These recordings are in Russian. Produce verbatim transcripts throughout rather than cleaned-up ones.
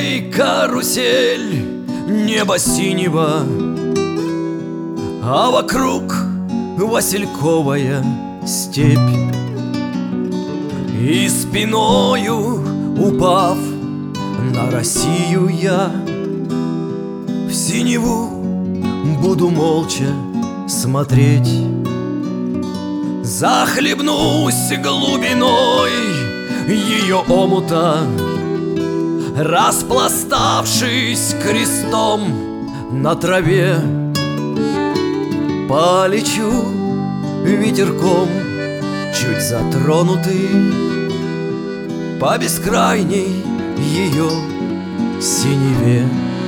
тобой карусель неба синего, а вокруг васильковая степь. И спиною упав на Россию я, в синеву буду молча смотреть. Захлебнусь глубиной ее омута, распластавшись крестом на траве. Полечу ветерком, чуть затронутый, по бескрайней ее синеве.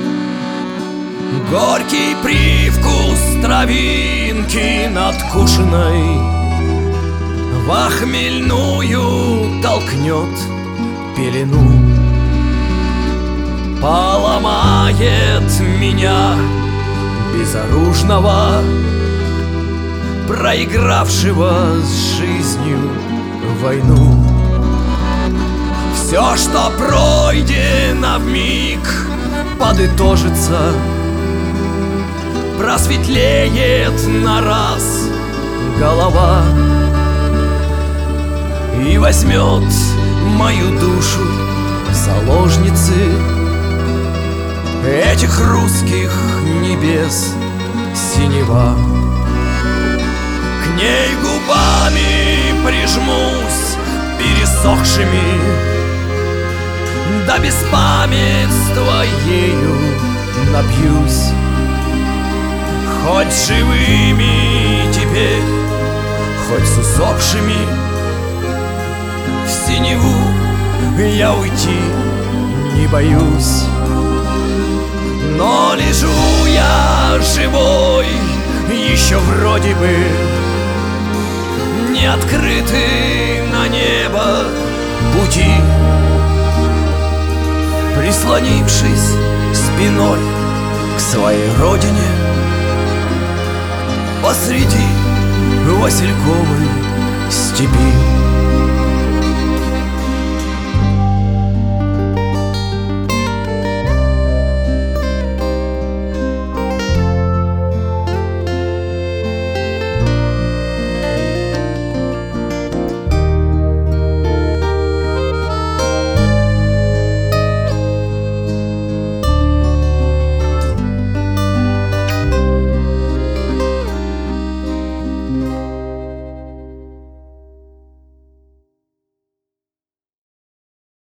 Горький привкус травинки надкушенной во хмельную толкнет пелену, поломает меня безоружного, проигравшего с жизнью войну. Все, что пройдено вмиг, подытожится, просветлеет на раз голова и возьмет мою душу заложницы этих русских небес синева. К ней губами прижмусь пересохшими, до беспамятства ею напьюсь. Хоть живыми теперь, хоть с усохшими, в синеву я уйти не боюсь. Но лежу я живой, еще вроде бы не открыты на небо пути, прислонившись спиной к своей родине посреди васильковой степи.